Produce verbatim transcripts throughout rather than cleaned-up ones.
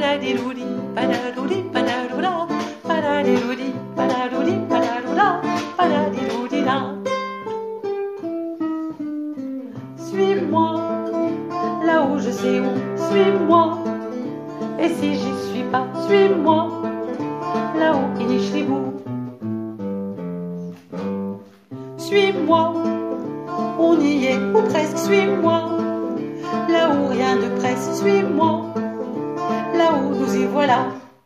padadidoudi, padadoudi, padadouda, padadidoudi, padadoudi, padadouda, padadidoudi-da. Suis-moi, là où je sais où, suis-moi. Et si j'y suis pas, suis-moi, là où il niche les bouts. Suis-moi, on y est ou presque, suis-moi, là où rien de presse, suis-moi, là où nous y voilà.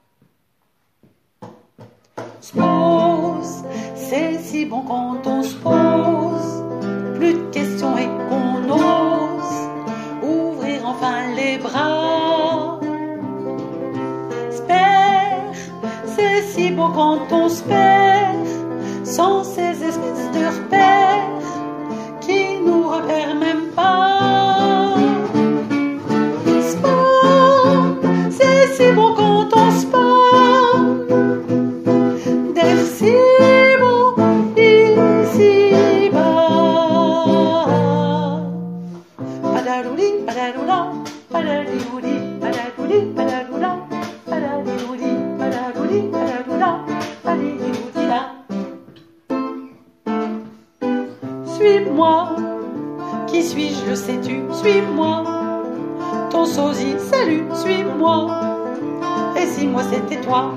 Se pose, c'est si bon quand on se pose, plus de questions et qu'on ose ouvrir enfin les bras. Se perd, c'est si beau quand on se perd, sans ces espèces de repères qui nous repèrent même pas. Sport, c'est si beau quand on se parle, d'être si beau ici-bas. Padadoudi, padadoula, padadidoudi, padadoudi, padadoula, padadidoudi, padadoudi, padadoula, padididoudi-da. Suis-moi, qui suis-je, le sais-tu, suis-moi, ton sosie, salut, suis-moi, et si moi c'était toi.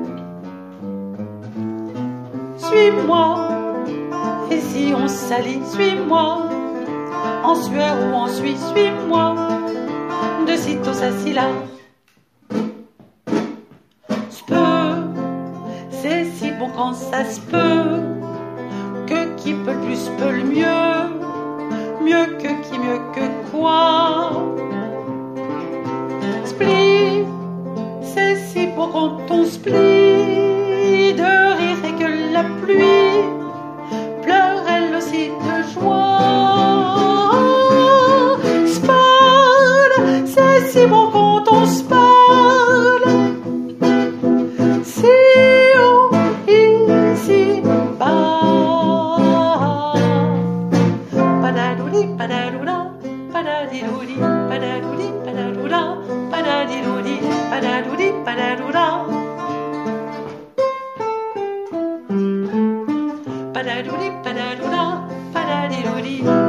Suis-moi, et si on salit, suis-moi, en sueur ou en suie, suis-moi, de sitôt s'assit là. Se peut, c'est si bon quand ça se peut, que qui peut le plus peut le mieux, mieux que qui, mieux que quoi. Split, c'est si beau quand on split, de rire et que la pluie pleure elle aussi de joie. Spade, c'est si beau quand on se parle, si haut ici-bas. Padadoudi, padadouda, padadidoudi, padadoudi, padadouda, padadidoudi, padadoudi, padadouda. Padadoudi, padadouda, padadidoudi.